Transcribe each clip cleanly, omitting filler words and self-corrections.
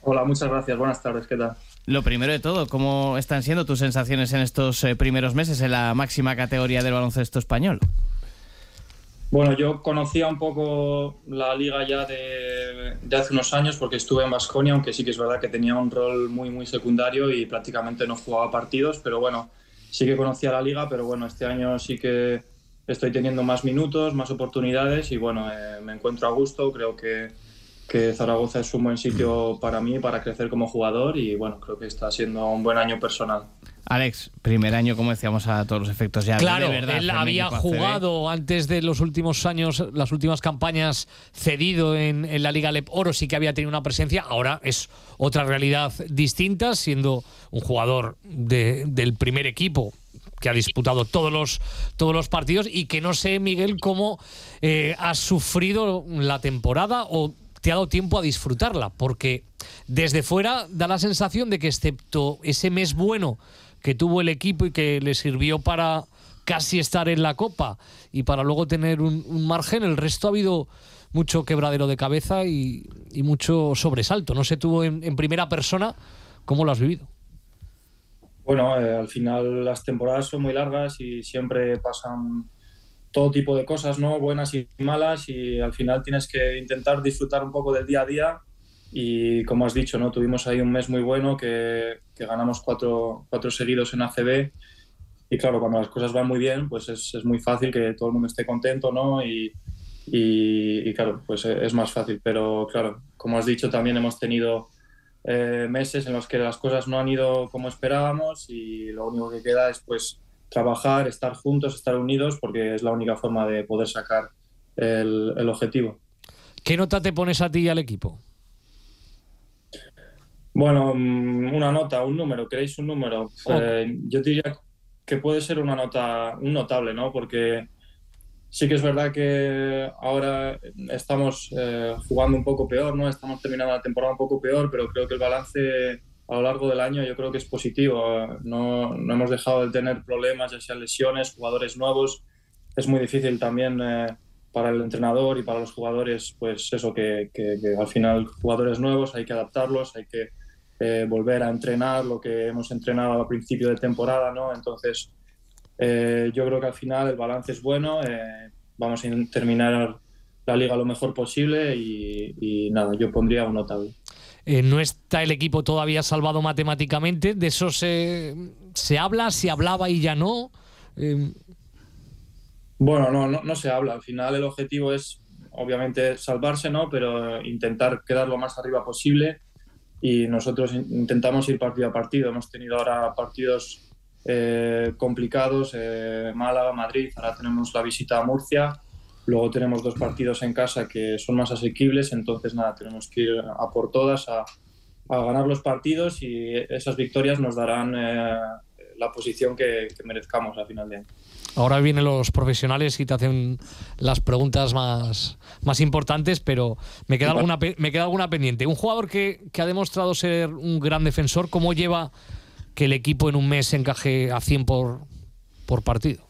Hola, muchas gracias. Buenas tardes, ¿qué tal? Lo primero de todo, ¿cómo están siendo tus sensaciones en estos primeros meses en la máxima categoría del baloncesto español? Bueno, yo conocía un poco la liga ya de hace unos años porque estuve en Baskonia, aunque sí que es verdad que tenía un rol muy secundario y prácticamente no jugaba partidos, pero bueno, sí que conocía la liga, pero bueno, este año sí que estoy teniendo más minutos, más oportunidades y bueno, me encuentro a gusto, creo que Zaragoza es un buen sitio para mí, para crecer como jugador y bueno, creo que está siendo un buen año personal. Alex, primer año, como decíamos, a todos los efectos ya. Claro, de verdad, él había jugado antes de los últimos años, las últimas campañas, cedido en la Liga Lep Oro, sí que había tenido una presencia. Ahora es otra realidad distinta, siendo un jugador del primer equipo que ha disputado todos los partidos y que no sé, Miguel, cómo has sufrido la temporada o te ha dado tiempo a disfrutarla, porque desde fuera da la sensación de que excepto ese mes bueno que tuvo el equipo y que le sirvió para casi estar en la Copa y para luego tener un margen, el resto ha habido mucho quebradero de cabeza y mucho sobresalto. No sé tú en primera persona cómo lo has vivido. Bueno, al final las temporadas son muy largas y siempre pasan todo tipo de cosas, ¿no? Buenas y malas, y al final tienes que intentar disfrutar un poco del día a día y como has dicho, ¿no? Tuvimos ahí un mes muy bueno que ganamos cuatro seguidos en ACB y claro, cuando las cosas van muy bien, pues es muy fácil que todo el mundo esté contento, ¿no? Y claro, pues es más fácil, pero claro, como has dicho, también hemos tenido meses en los que las cosas no han ido como esperábamos y lo único que queda es pues trabajar, estar juntos, estar unidos, porque es la única forma de poder sacar el objetivo. ¿Qué nota te pones a ti y al equipo? Bueno, una nota, un número, ¿queréis un número? Yo diría que puede ser una nota, un notable, ¿no? Porque sí que es verdad que ahora estamos jugando un poco peor, ¿no? Estamos terminando la temporada un poco peor, pero creo que el balance a lo largo del año yo creo que es positivo. No hemos dejado de tener problemas, ya sean lesiones, jugadores nuevos. Es muy difícil también para el entrenador y para los jugadores, pues eso, que al final jugadores nuevos hay que adaptarlos, hay que volver a entrenar lo que hemos entrenado al principio de temporada, ¿no? Entonces, yo creo que al final el balance es bueno, vamos a terminar la liga lo mejor posible y nada, yo pondría un notable. No está el equipo todavía salvado matemáticamente, de eso se habla, se hablaba y ya no. Bueno, no se habla, al final el objetivo es obviamente salvarse, ¿no? Pero intentar quedar lo más arriba posible y nosotros intentamos ir partido a partido. Hemos tenido ahora partidos complicados, Málaga, Madrid, ahora tenemos la visita a Murcia, luego tenemos 2 partidos en casa que son más asequibles, entonces nada, tenemos que ir a por todas, a ganar los partidos y esas victorias nos darán la posición que merezcamos a final de año. Ahora vienen los profesionales y te hacen las preguntas más importantes, pero me queda alguna pendiente. Un jugador que ha demostrado ser un gran defensor, ¿cómo lleva que el equipo en un mes encaje a 100 por partido?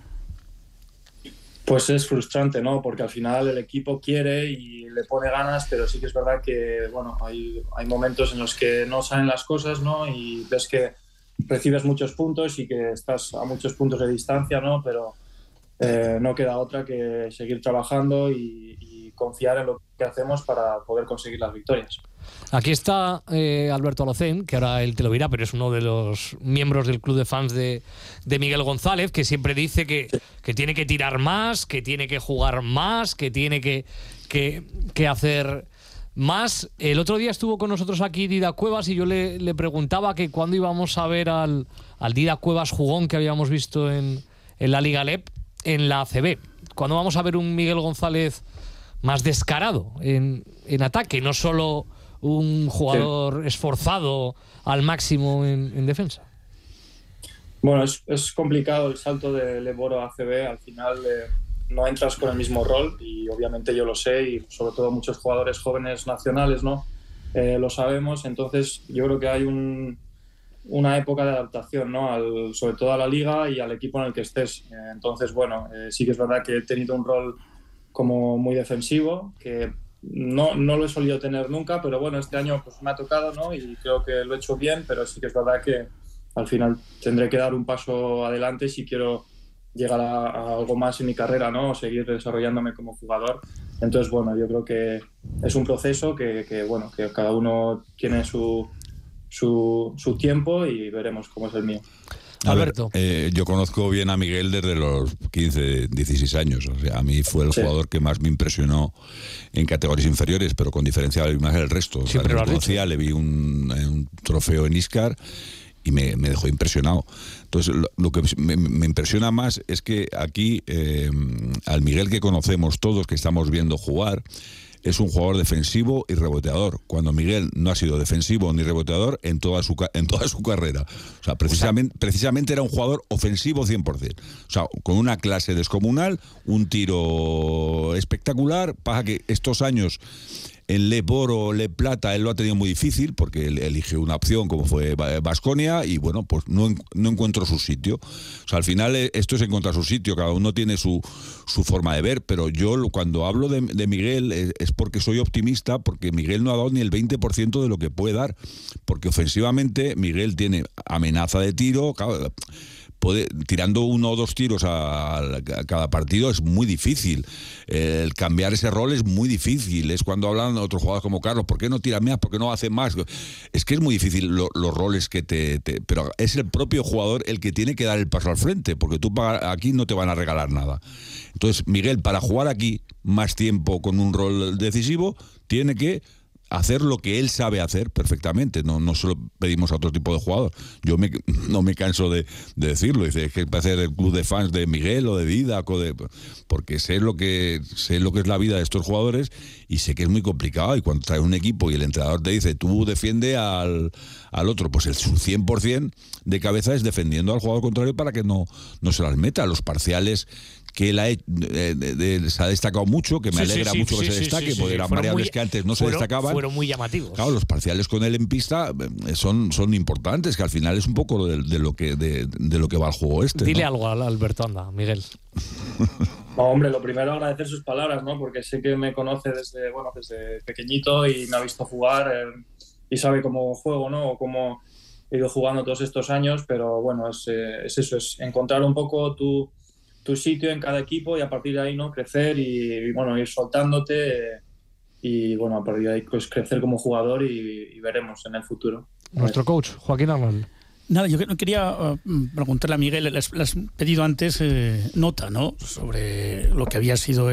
Pues es frustrante, ¿no? Porque al final el equipo quiere y le pone ganas, pero sí que es verdad que bueno, hay momentos en los que no salen las cosas, ¿no? Y ves que recibes muchos puntos y que estás a muchos puntos de distancia, ¿no? Pero no queda otra que seguir trabajando y confiar en lo que hacemos para poder conseguir las victorias. Aquí está Alberto Alocén, que ahora él te lo dirá, pero es uno de los miembros del club de fans de Miguel González, que siempre dice que tiene que tirar más, que tiene que jugar más, que tiene que hacer más. El otro día estuvo con nosotros aquí Dida Cuevas y yo le preguntaba que cuándo íbamos a ver al Dida Cuevas jugón que habíamos visto en la Liga Lep, en la ACB. ¿Cuándo vamos a ver un Miguel González más descarado en ataque? No solo un jugador esforzado al máximo en defensa. Bueno, es complicado el salto de Leboro a ACB. Al final no entras con el mismo rol y obviamente yo lo sé y sobre todo muchos jugadores jóvenes nacionales, ¿no? Lo sabemos. Entonces yo creo que hay una época de adaptación, ¿no? Sobre todo a la liga y al equipo en el que estés. Entonces, bueno, sí que es verdad que he tenido un rol como muy defensivo, que no lo he solido tener nunca, pero bueno, este año pues me ha tocado, ¿no? Y creo que lo he hecho bien, pero sí que es verdad que al final tendré que dar un paso adelante si quiero llegar a algo más en mi carrera, ¿no? O seguir desarrollándome como jugador. Entonces, bueno, yo creo que es un proceso que bueno, que cada uno tiene su tiempo y veremos cómo es el mío. Alberto. Yo conozco bien a Miguel desde los 15, 16 años. O sea, a mí fue el jugador que más me impresionó en categorías inferiores, pero con diferencia más del resto. Siempre lo has dicho. Le vi un trofeo en Íscar y me dejó impresionado. Entonces, lo que me impresiona más es que aquí, al Miguel que conocemos todos, que estamos viendo jugar, es un jugador defensivo y reboteador, cuando Miguel no ha sido defensivo ni reboteador en toda su carrera. O sea, precisamente era un jugador ofensivo 100%. O sea, con una clase descomunal, un tiro espectacular. Pasa que estos años en Le Oro, Le Plata, él lo ha tenido muy difícil porque él elige una opción como fue Baskonia y bueno, pues no encuentro su sitio. O sea, al final esto es encontrar su sitio, cada uno tiene su forma de ver, pero yo cuando hablo de Miguel es porque soy optimista, porque Miguel no ha dado ni el 20% de lo que puede dar, porque ofensivamente Miguel tiene amenaza de tiro, claro, tirando 1 o 2 tiros a cada partido es muy difícil. El cambiar ese rol es muy difícil. Es cuando hablan otros jugadores como Carlos, ¿por qué no tira más? ¿Por qué no hace más? Es que es muy difícil los roles que pero es el propio jugador el que tiene que dar el paso al frente, porque tú aquí no te van a regalar nada. Entonces, Miguel, para jugar aquí más tiempo con un rol decisivo, tiene que hacer lo que él sabe hacer perfectamente. No se lo pedimos a otro tipo de jugador. Yo no me canso de decirlo. Dice que va a ser el club de fans de Miguel o de Didac porque sé lo que es la vida de estos jugadores y sé que es muy complicado. Y cuando traes un equipo y el entrenador te dice tú defiende al otro, pues su 100% de cabeza es defendiendo al jugador contrario para que no se las meta. Los parciales que se ha destacado mucho, que me alegra mucho que se destaque, porque eran variables que antes no se destacaban. Fueron muy llamativos. Claro, los parciales con él en pista son importantes, que al final es un poco de lo que va el juego este. Dile ¿no? algo a Alberto, anda, Miguel. No, hombre, lo primero agradecer sus palabras, ¿no? Porque sé que me conoce desde pequeñito y me ha visto jugar y sabe cómo juego, ¿no? O cómo he ido jugando todos estos años, pero bueno, es eso, es encontrar un poco tu sitio en cada equipo y a partir de ahí, ¿no? Crecer y bueno, ir soltándote y bueno, a partir de ahí pues crecer como jugador y veremos en el futuro. Nuestro coach, Joaquín Arnal. Nada, yo quería preguntarle a Miguel, le has pedido antes nota, ¿no? Sobre lo que había sido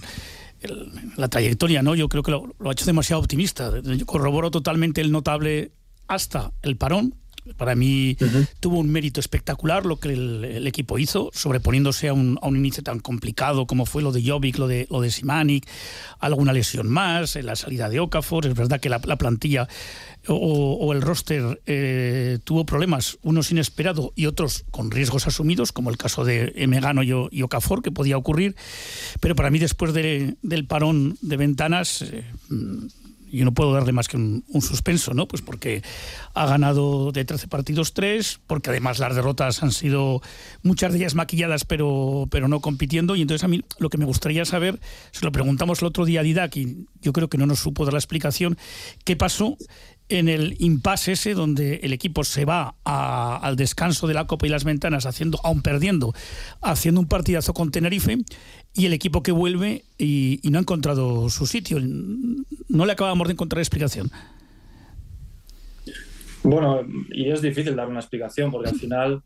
la trayectoria, ¿no? Yo creo que lo ha hecho demasiado optimista. Yo corroboro totalmente el notable hasta el parón. Para mí tuvo un mérito espectacular lo que el equipo hizo, sobreponiéndose a un inicio tan complicado como fue lo de Jovic, lo de Simánic, alguna lesión más, la salida de Okafor. Es verdad que la plantilla o el roster tuvo problemas, unos inesperados y otros con riesgos asumidos, como el caso de Megano y Okafor, que podía ocurrir. Pero para mí, después del parón de ventanas, yo no puedo darle más que un suspenso, ¿no? Pues porque ha ganado de 13 partidos 3, porque además las derrotas han sido muchas de ellas maquilladas, pero no compitiendo. Y entonces a mí lo que me gustaría saber, se lo preguntamos el otro día a Didac y yo creo que no nos supo dar la explicación, ¿qué pasó en el impasse ese donde el equipo se va al descanso de la Copa y las Ventanas aún perdiendo, haciendo un partidazo con Tenerife, y el equipo que vuelve y no ha encontrado su sitio? No le acabamos de encontrar explicación. Bueno, y es difícil dar una explicación porque al final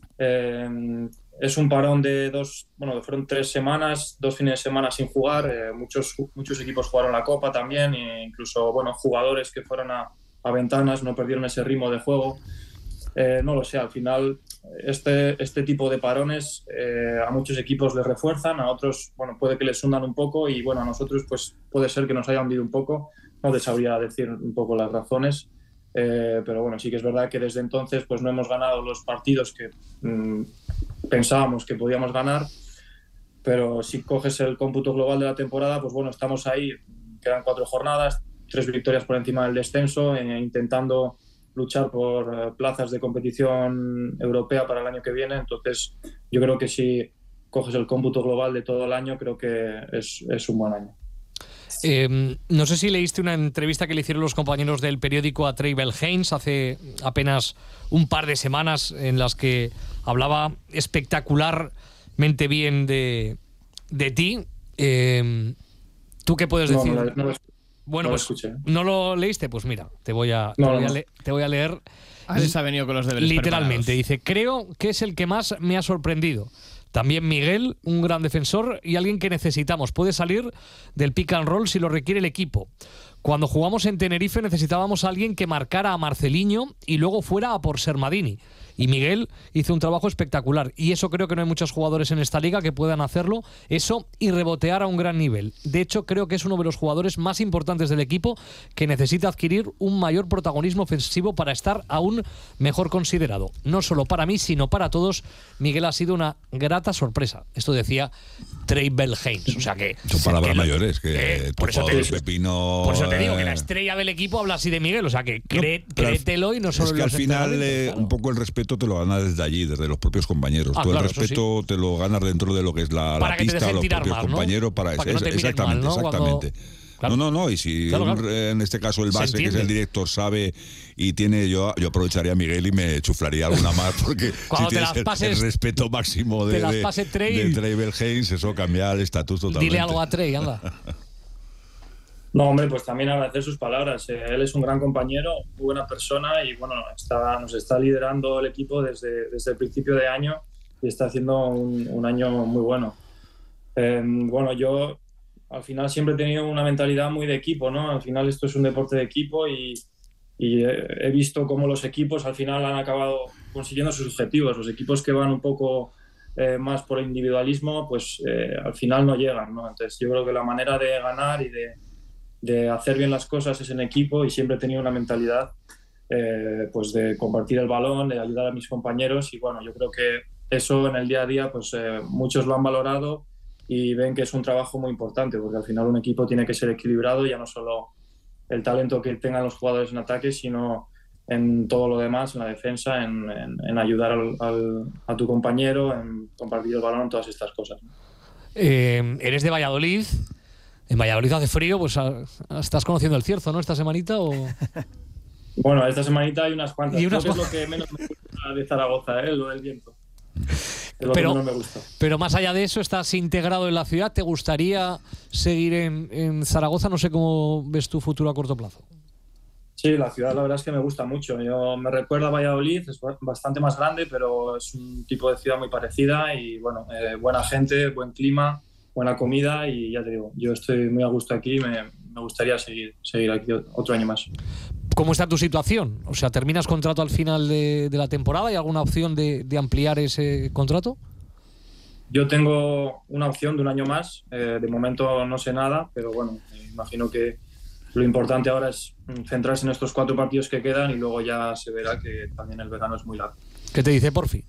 es un parón de fueron 3 semanas, 2 fines de semana sin jugar. Muchos equipos jugaron la Copa también, e incluso jugadores que fueron a Ventanas no perdieron ese ritmo de juego. No lo sé, al final este tipo de parones a muchos equipos les refuerzan, a otros puede que les hundan un poco y a nosotros pues puede ser que nos haya hundido un poco. No te sabría decir un poco las razones, pero bueno, sí que es verdad que desde entonces pues no hemos ganado los partidos que pensábamos que podíamos ganar, pero si coges el cómputo global de la temporada, pues estamos ahí, quedan 4 jornadas, 3 victorias por encima del descenso, intentando luchar por plazas de competición europea para el año que viene. Entonces yo creo que si coges el cómputo global de todo el año, creo que es un buen año. No sé si leíste una entrevista que le hicieron los compañeros del periódico a Trey Bell-Haynes hace apenas un par de semanas, en las que hablaba espectacularmente bien de ti. ¿Tú qué puedes decir? Bueno, pues ¿no lo leíste? Pues mira, te voy a leer. Así se ha venido con los deberes literalmente. preparados. Dice: creo que es el que más me ha sorprendido. También Miguel, un gran defensor y alguien que necesitamos. Puede salir del pick and roll si lo requiere el equipo. Cuando jugamos en Tenerife necesitábamos a alguien que marcara a Marceliño y luego fuera a por Sermadini. Y Miguel hizo un trabajo espectacular. Y eso creo que no hay muchos jugadores en esta liga que puedan hacerlo. Eso y rebotear a un gran nivel. De hecho, creo que es uno de los jugadores más importantes del equipo, que necesita adquirir un mayor protagonismo ofensivo para estar aún mejor considerado. No solo para mí, sino para todos. Miguel ha sido una grata sorpresa. Esto decía Trey Bell-Haynes. O sea que... Son palabras mayores. Que por eso te digo que la estrella del equipo habla así de Miguel. O sea que créetelo y no solo... Es que al final un poco el respeto te lo ganas desde allí, desde los propios compañeros. Tú claro, el respeto te lo ganas dentro de lo que es la pista, los propios compañeros. ¿no? Para que no te exactamente, mal, ¿no? exactamente. Claro. No, y si en este caso el base, que es el director, sabe y tiene, yo aprovecharía a Miguel y me chuflaría alguna más, porque si tienes el respeto máximo de Trey Bell-Haynes, eso cambia el estatus totalmente. Dile algo a Trey, anda. No, hombre, pues también agradecer sus palabras. Él es un gran compañero, muy buena persona y bueno, nos está liderando el equipo desde el principio de año y está haciendo un año muy bueno. Bueno, yo al final siempre he tenido una mentalidad muy de equipo, ¿no? Al final esto es un deporte de equipo y he visto cómo los equipos al final han acabado consiguiendo sus objetivos. Los equipos que van un poco más por el individualismo, pues al final no llegan, ¿no? Entonces yo creo que la manera de ganar y de hacer bien las cosas es en equipo, y siempre he tenido una mentalidad pues de compartir el balón, de ayudar a mis compañeros, y bueno, yo creo que eso en el día a día pues muchos lo han valorado y ven que es un trabajo muy importante, porque al final un equipo tiene que ser equilibrado, ya no solo el talento que tengan los jugadores en ataque, sino en todo lo demás, en la defensa, en ayudar a tu compañero, en compartir el balón, todas estas cosas, ¿no? Eres de Valladolid. En Valladolid hace frío, pues estás conociendo el Cierzo, ¿no? Esta semanita o... Bueno, esta semanita hay unas cuantas. Creo que es lo que menos me gusta de Zaragoza, lo del viento. Es lo que menos me gusta. Pero más allá de eso, estás integrado en la ciudad. ¿Te gustaría seguir en Zaragoza? No sé cómo ves tu futuro a corto plazo. Sí, la ciudad la verdad es que me gusta mucho. Yo me recuerda a Valladolid, es bastante más grande, pero es un tipo de ciudad muy parecida y bueno, buena gente, buen clima, buena comida, y ya te digo, yo estoy muy a gusto aquí, me gustaría seguir aquí otro año más. ¿Cómo está tu situación? O sea, ¿terminas contrato al final de la temporada? ¿Hay alguna opción de ampliar ese contrato? Yo tengo una opción de un año más. De momento no sé nada, pero bueno, imagino que lo importante ahora es centrarse en estos 4 partidos que quedan y luego ya se verá, que también el verano es muy largo. ¿Qué te dice Porfi?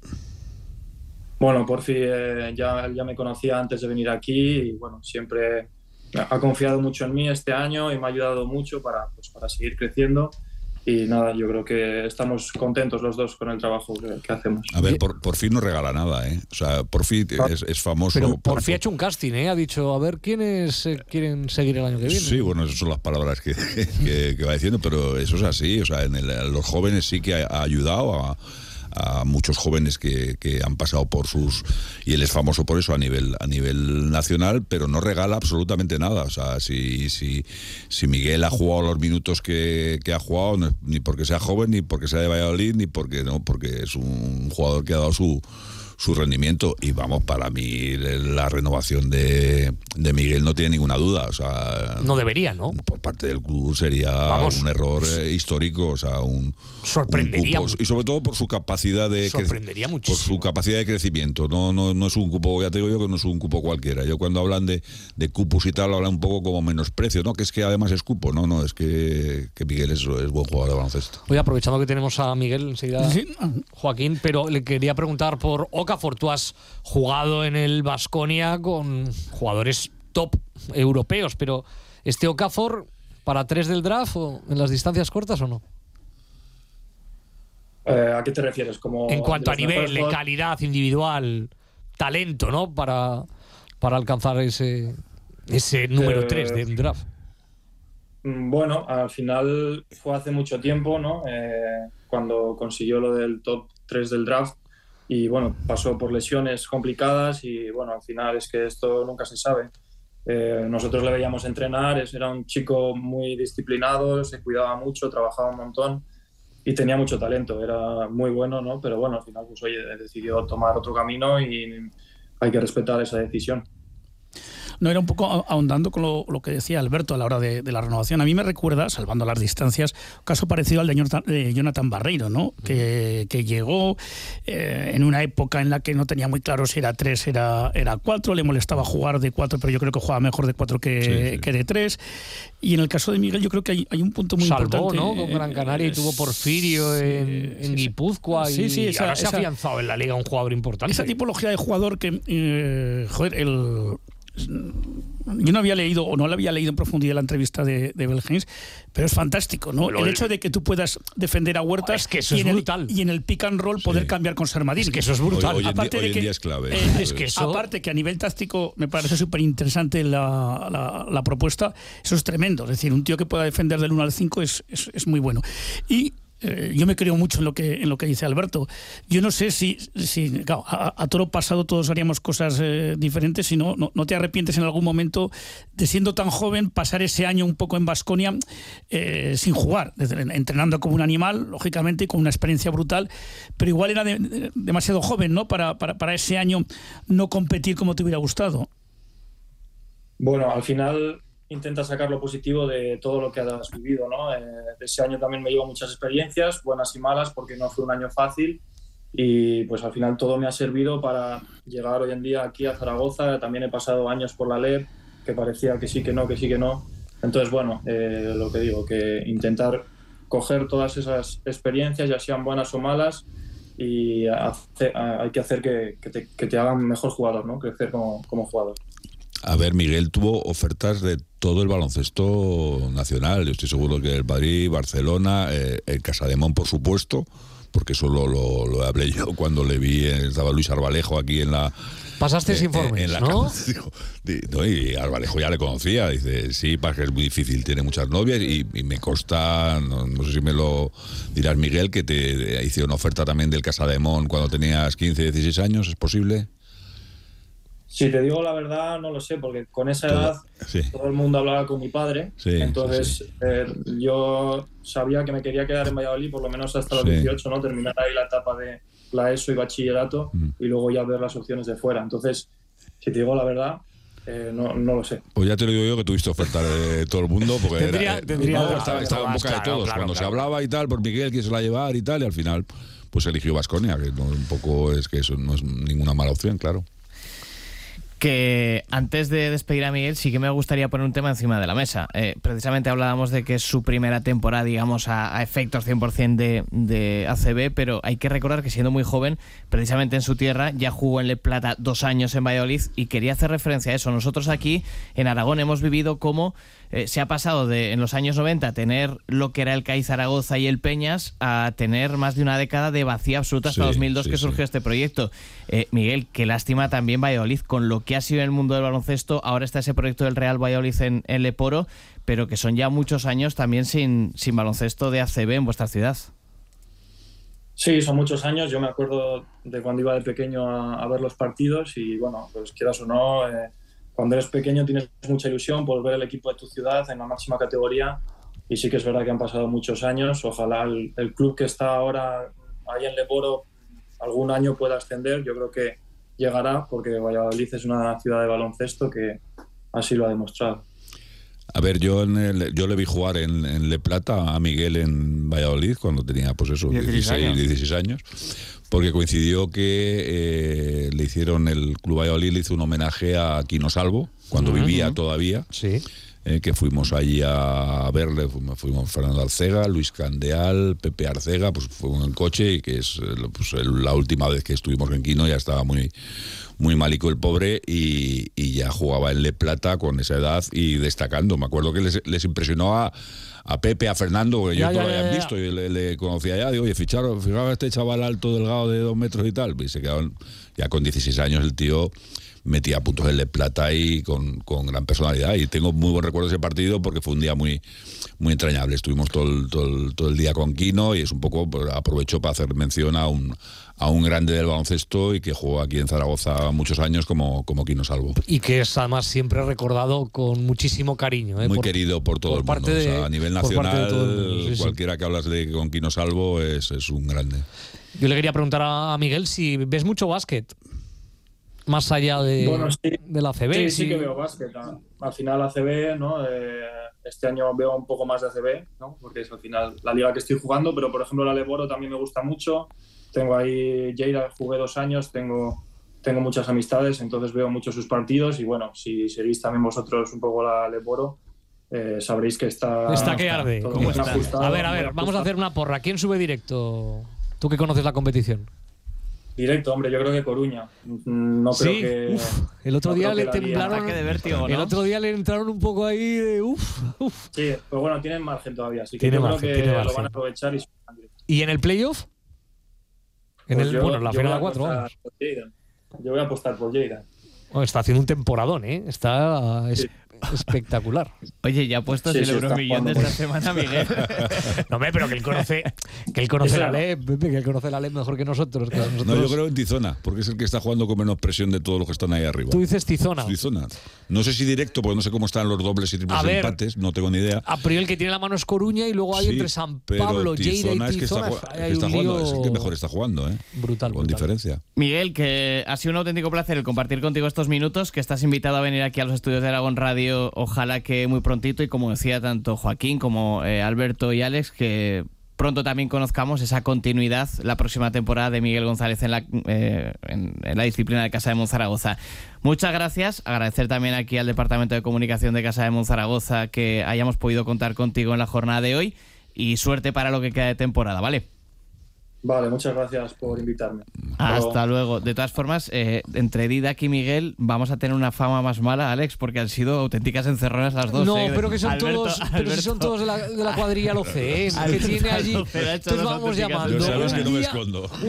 Bueno, Porfi ya me conocía antes de venir aquí y bueno, siempre ha confiado mucho en mí este año y me ha ayudado mucho para seguir creciendo. Y nada, yo creo que estamos contentos los dos con el trabajo que hacemos. A ver, Porfi no regala nada, ¿eh? O sea, Porfi es famoso. Pero Porfi ha hecho un casting, ¿eh? Ha dicho, a ver quiénes quieren seguir el año que viene. Sí, bueno, esas son las palabras que va diciendo, pero eso es así. O sea, los jóvenes sí que ha ayudado a muchos jóvenes que han pasado por sus... Y él es famoso por eso a nivel nacional, pero no regala absolutamente nada. O sea, si Miguel ha jugado los minutos que ha jugado, no, ni porque sea joven, ni porque sea de Valladolid, ni porque es un jugador que ha dado su rendimiento. Y vamos, para mí la renovación de Miguel no tiene ninguna duda. O sea, no debería, ¿no? Por parte del club sería un error histórico. O sea, sorprendería. Un cupo, y sobre todo por su capacidad de sorprendería muchísimo. Por su capacidad de crecimiento. No es un cupo, ya te digo yo que no es un cupo cualquiera. Yo cuando hablan de cupos y tal, hablan un poco como menosprecio, ¿no? Que es que además es cupo. No, es que Miguel es buen jugador de baloncesto. Oye, aprovechando que tenemos a Miguel enseguida, ¿sí? Joaquín, pero le quería preguntar por Okafor. Tú has jugado en el Baskonia con jugadores top europeos, pero ¿este Okafor para 3 del draft o en las distancias cortas o no? ¿A qué te refieres? Como en cuanto a nivel, de calidad individual, talento, ¿no? Para alcanzar ese ese número 3 del draft? Bueno, al final fue hace mucho tiempo, ¿no? Cuando consiguió lo del top 3 del draft y bueno, pasó por lesiones complicadas y bueno, al final es que esto nunca se sabe. Nosotros le veíamos entrenar, era un chico muy disciplinado, se cuidaba mucho, trabajaba un montón y tenía mucho talento, era muy bueno, ¿no? Pero bueno, al final pues oye, decidió tomar otro camino y hay que respetar esa decisión. No, era un poco ahondando con lo que decía Alberto a la hora de la renovación. A mí me recuerda, salvando las distancias, un caso parecido al de Jonathan Barreiro, ¿no? Que llegó en una época en la que no tenía muy claro si era 3, era 4, le molestaba jugar de 4, pero yo creo que jugaba mejor de 4 que de 3. Y en el caso de Miguel yo creo que hay un punto muy importante. Salvó, ¿no? Con Gran Canaria y tuvo Porfirio en Guipúzcoa y ahora se ha afianzado en la Liga un jugador importante. Esa tipología de jugador que, yo no había leído o no la había leído en profundidad la entrevista de Belhens, pero es fantástico, ¿no? El hecho de que tú puedas defender a Huertas es que eso es brutal. Y en el pick and roll poder cambiar con Sermadini. Es que eso es brutal. Hoy en día es clave. Aparte que a nivel táctico me parece súper interesante la propuesta, eso es tremendo. Es decir, un tío que pueda defender del 1 al 5 es muy bueno. Y yo me creo mucho en lo que dice Alberto. Yo no sé si claro, a toro pasado todos haríamos cosas diferentes, si no te arrepientes en algún momento de, siendo tan joven, pasar ese año un poco en Baskonia sin jugar, entrenando como un animal, lógicamente, y con una experiencia brutal, pero igual era demasiado joven, ¿no? Para ese año no competir como te hubiera gustado. Bueno, al final intenta sacar lo positivo de todo lo que has vivido, ¿no? De ese año también me llevo muchas experiencias, buenas y malas, porque no fue un año fácil y pues al final todo me ha servido para llegar hoy en día aquí a Zaragoza. También he pasado años por la LEP, que parecía que sí, que no, que sí, que no. Entonces, bueno, lo que digo, que intentar coger todas esas experiencias, ya sean buenas o malas, y hay que hacer que te hagan mejor jugador, ¿no? Crecer como jugador. A ver, Miguel tuvo ofertas de todo el baloncesto nacional. Yo estoy seguro que el Madrid, Barcelona, el Casademón, por supuesto, porque eso lo hablé yo cuando le vi, estaba Luis Arbalejo aquí en la... Pasaste informes, ¿no? No, y Arbalejo ya le conocía, dice, sí, para que es muy difícil, tiene muchas novias y me consta, no sé si me lo dirás, Miguel, que te hice una oferta también del Casademón cuando tenías 15, 16 años, ¿es posible? Si te digo la verdad, no lo sé, porque con esa edad todo el mundo hablaba con mi padre. Entonces yo sabía que me quería quedar en Valladolid por lo menos hasta los 18, ¿no? Terminar ahí la etapa de la ESO y bachillerato y luego ya ver las opciones de fuera. Entonces, si te digo la verdad, no lo sé. Pues ya te lo digo yo, que tuviste oferta de todo el mundo, porque estaba en boca de todos. Cuando se hablaba y tal, por Miguel quiso la llevar y tal, y al final pues eligió Baskonia, que no, un poco es que eso no es ninguna mala opción, claro. Que antes de despedir a Miguel sí que me gustaría poner un tema encima de la mesa. Precisamente hablábamos de que es su primera temporada, digamos, a efectos 100% de ACB, pero hay que recordar que siendo muy joven, precisamente en su tierra, ya jugó en Le Plata 2 años en Valladolid y quería hacer referencia a eso. Nosotros aquí en Aragón hemos vivido cómo se ha pasado en los años 90 tener lo que era el CAI Zaragoza y el Peñas a tener más de una década de vacía absoluta hasta 2002 que surgió este proyecto. Miguel, qué lástima también Valladolid con lo que ha sido en el mundo del baloncesto. Ahora está ese proyecto del Real Valladolid en Leporo, pero que son ya muchos años también sin baloncesto de ACB en vuestra ciudad. Sí, son muchos años. Yo me acuerdo de cuando iba de pequeño a ver los partidos y bueno, pues quieras o no, cuando eres pequeño tienes mucha ilusión por ver el equipo de tu ciudad en la máxima categoría y sí que es verdad que han pasado muchos años. Ojalá el club que está ahora ahí en Leporo algún año pueda ascender. Yo creo que llegará porque Valladolid es una ciudad de baloncesto que así lo ha demostrado. A ver, yo le vi jugar en Le Plata a Miguel en Valladolid cuando tenía, pues eso, 16 años, porque coincidió que le hicieron, el Club Valladolid le hizo un homenaje a Quino Salvo, cuando vivía todavía. Sí. Que fuimos allí a verle, fuimos Fernando Arcega, Luis Candeal, Pepe Arcega, pues fuimos en coche y que es pues, la última vez que estuvimos en Quino, ya estaba muy malico el pobre y ya jugaba en Le Plata con esa edad y destacando. Me acuerdo que les impresionó a Pepe, a Fernando, que yo no lo habían visto y le conocía ya. Digo, oye, fijaba a este chaval alto, delgado de 2 metros y tal, y se quedaron ya con 16 años el tío. metía puntos en Le Plata y con gran personalidad. Y tengo muy buen recuerdo de ese partido porque fue un día muy, muy entrañable. Estuvimos todo el día con Quino y es un poco, pues, aprovecho para hacer mención a un grande del baloncesto y que jugó aquí en Zaragoza muchos años como Quino Salvo. Y que es además siempre recordado con muchísimo cariño. Muy querido por todo el mundo. O sea, a nivel nacional, sí. cualquiera que hablas de con Quino Salvo es un grande. Yo le quería preguntar a Miguel si ves mucho básquet, más allá de la ACB. Sí que veo básquet. Al final ACB, ¿no? Este año veo un poco más de ACB, ¿no? Porque es al final la liga que estoy jugando, pero por ejemplo la Leboro también me gusta mucho. Tengo ahí Lleida, jugué 2 años, tengo muchas amistades, entonces veo mucho sus partidos y bueno, si seguís también vosotros un poco la Leboro, sabréis que está que arde. Todo bien ajustado, a ver, vamos a hacer una porra. ¿Quién sube directo? Tú que conoces la competición. Directo, hombre, yo creo que Coruña. No creo que. El otro día le temblaron. El otro día le entraron un poco ahí de Sí, pero bueno, tienen margen todavía, así que yo creo que lo van a aprovechar. ¿Y en el playoff? La final a 4, vamos. Yo voy a apostar por Lleida. Está haciendo un temporadón, ¿eh? Está espectacular. Oye, ya ha puesto el Euromillón de esta semana, Miguel. No, hombre, pero que él conoce la ley, Pepe, que él conoce la ley mejor que nosotros. No, yo creo en Tizona, porque es el que está jugando con menos presión de todos los que están ahí arriba. Tú dices Tizona. No sé si directo, porque no sé cómo están los dobles y triples empates, no tengo ni idea. A priori el que tiene la mano es Coruña y luego hay entre San Pablo, Lleida y Tizona. Es el que mejor está jugando, ¿eh? Brutal. Con diferencia. Miguel, que ha sido un auténtico placer el compartir contigo estos minutos, que estás invitado a venir aquí a los estudios de Aragón Radio, ojalá que muy prontito, y como decía tanto Joaquín como Alberto y Alex, que pronto también conozcamos esa continuidad la próxima temporada de Miguel González en la disciplina de Casa de Monzaragoza. Muchas gracias, agradecer también aquí al Departamento de Comunicación de Casa de Monzaragoza que hayamos podido contar contigo en la jornada de hoy, y suerte para lo que queda de temporada, ¿vale? Vale, muchas gracias por invitarme. Hasta luego. De todas formas, entre Didac y Miguel vamos a tener una fama más mala, Alex, porque han sido auténticas encerronas las dos. No, pero que son todos de la cuadrilla Loce, que tiene allí. Entonces vamos llamando. Yo sabes que no me escondo.